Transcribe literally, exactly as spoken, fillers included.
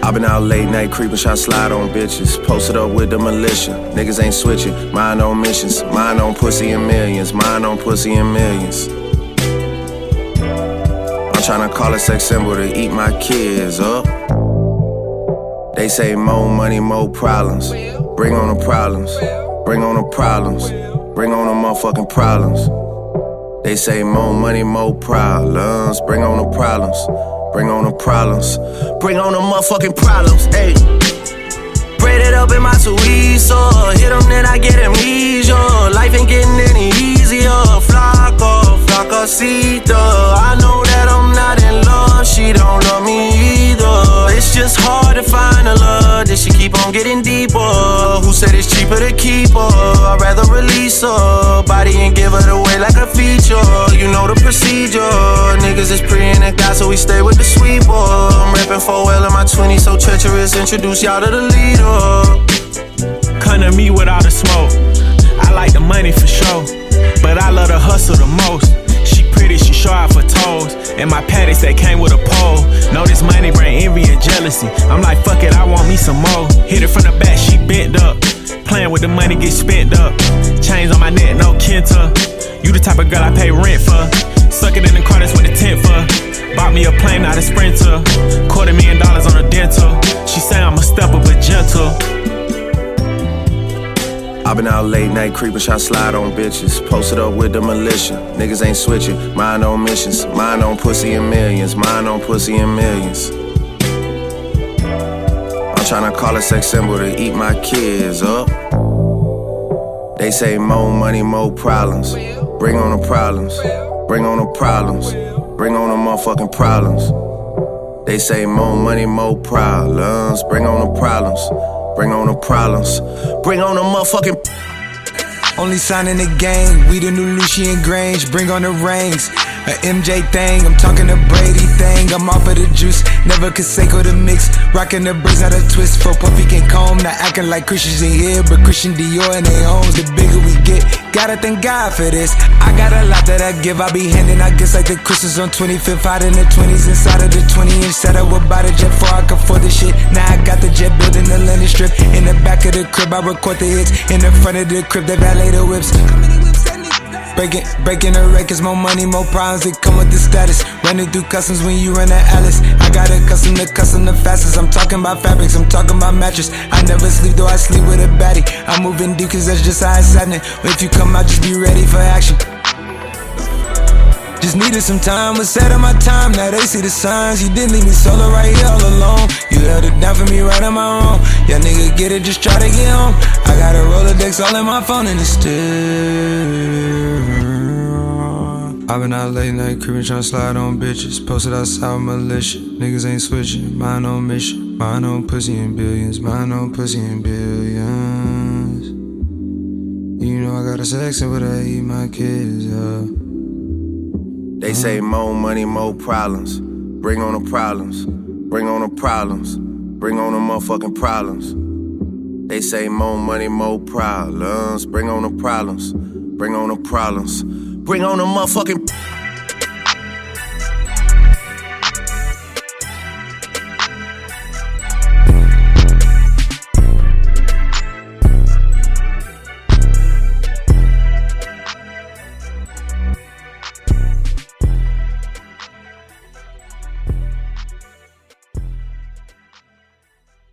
I been out late night creeping, shot slide on bitches. Posted up with the militia. Niggas ain't switching. Mind on missions. Mind on pussy and millions. Mind on pussy and millions. I'm tryna call a sex symbol to eat my kids up. They say more money, more problems. Bring on the problems. Bring on the problems. Bring on the motherfucking problems. They say more money, more problems. Bring on the problems. Bring on the problems. Bring on the motherfucking problems. Ayy. Braid it up in my Suizo. Hit them, then I get amnesia. Life ain't getting any easier. Flaco, flacosita. I know that I'm not in love. She don't love me either. It's just hard to find a love. Did she keep on getting deeper? Who said it's cheaper to keep her? I'd rather release her body and give it away like a feature. You know the procedure. Niggas is pretty in the guy, so we stay with the sweeper. I'm rapping four L in my twenties, so treacherous. Introduce y'all to the leader. Come to me with all the smoke. I like the money for sure, but I love the hustle the most. She pretty, she show out for toes. And my patties that came with a pole. Know this money bring envy and jealousy. I'm like, fuck it, I want me some more. Hit it from the back, she bent up. Playing with the money, get spent up. Chains on my neck, no Kenta. You the type of girl I pay rent for. Suck it in the car, that's what the tent for. Bought me a plane, not a Sprinter. Quarter million dollars on a dental. She say I'm a stepper, but gentle. I been out late night creeping, shot slide on bitches. Posted up with the militia. Niggas ain't switching. Mind on missions. Mind on pussy and millions. Mind on pussy and millions. I'm tryna call a sex symbol to eat my kids up. They say more money, more problems. Bring on the problems. Bring on the problems. Bring on the motherfucking problems. They say more money, more problems. Bring on the problems. Bring on the problems. Bring on the motherfucking. Only sign in the game. We the new Lucian Grange. Bring on the rings. A M J thing. I'm talking the Brady thing. I'm off of the juice. Never Conseco the mix. Rocking the braids out of twist. For Puffy can comb. Not acting like Christians in here, but Christian Dior in their homes. The bigger we get. Gotta thank God for this. I got a lot that I give. I be handing, I guess, like the Christmas on twenty-fifth. Out in the twenties. Inside of the twenty inch setup. About a jet before I could afford the shit. Now I got the jet building the landing strip. In the back of the crib, I record the hits. In the front of the crib, they valet the whips. Breaking, breaking the records, more money, more problems that come with the status. Running through customs when you run the Alice. I got a custom to custom the fastest. I'm talking about fabrics, I'm talking about mattress. I never sleep, though I sleep with a baddie. I'm moving deep cause that's just how it's happening. If you come out, just be ready for action. Just needed some time, was set on my time. Now they see the signs. You didn't leave me solo right here all alone. You held it down for me right on my own. Yeah, nigga, get it, just try to get home. I got a Rolodex all in my phone and it's still. I've been out late night creeping, tryna slide on bitches. Posted outside with militia. Niggas ain't switching. Mind on mission. Mind on pussy and billions. Mind on pussy and billions. You know I got a sex and what I eat my kids up. They say more money, more problems. Bring on the problems. Bring on the problems. Bring on the motherfucking problems. They say more money, more problems. Bring on the problems. Bring on the problems. Bring on the motherfucking.